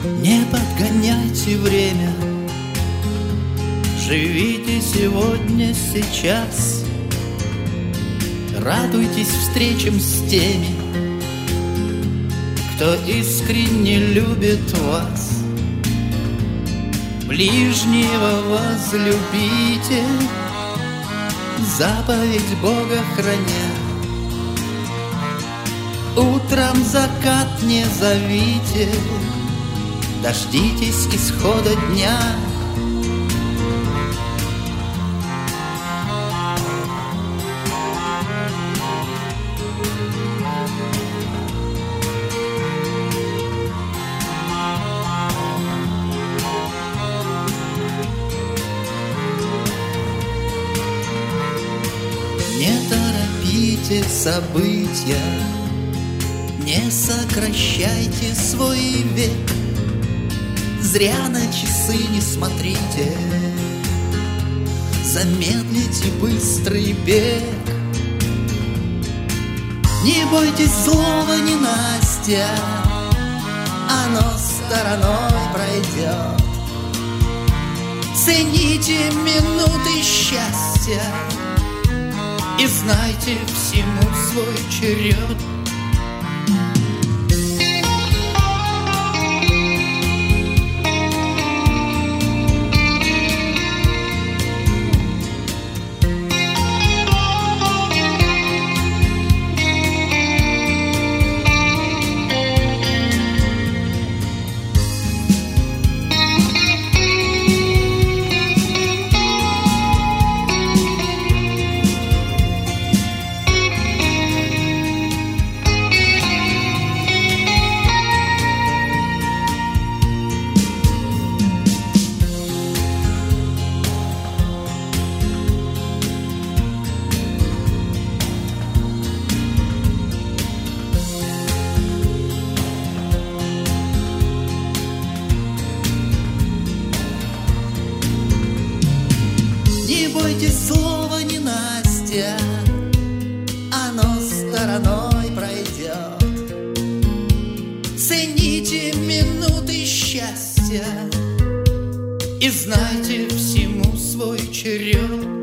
Не подгоняйте время, живите сегодня, сейчас. Радуйтесь встречам с теми, кто искренне любит вас. Ближнего возлюбите, заповедь Бога храня. Утром закат не зовите, дождитесь исхода дня. Не торопите события, не сокращайте свой век. Зря на часы не смотрите, замедлите быстрый бег. Не бойтесь злого ненастья, оно стороной пройдет. Цените минуты счастья и знайте всему свой черед. Не бойтесь злого ненастья, оно стороной пройдет. Цените минуты счастья и знайте всему свой черед.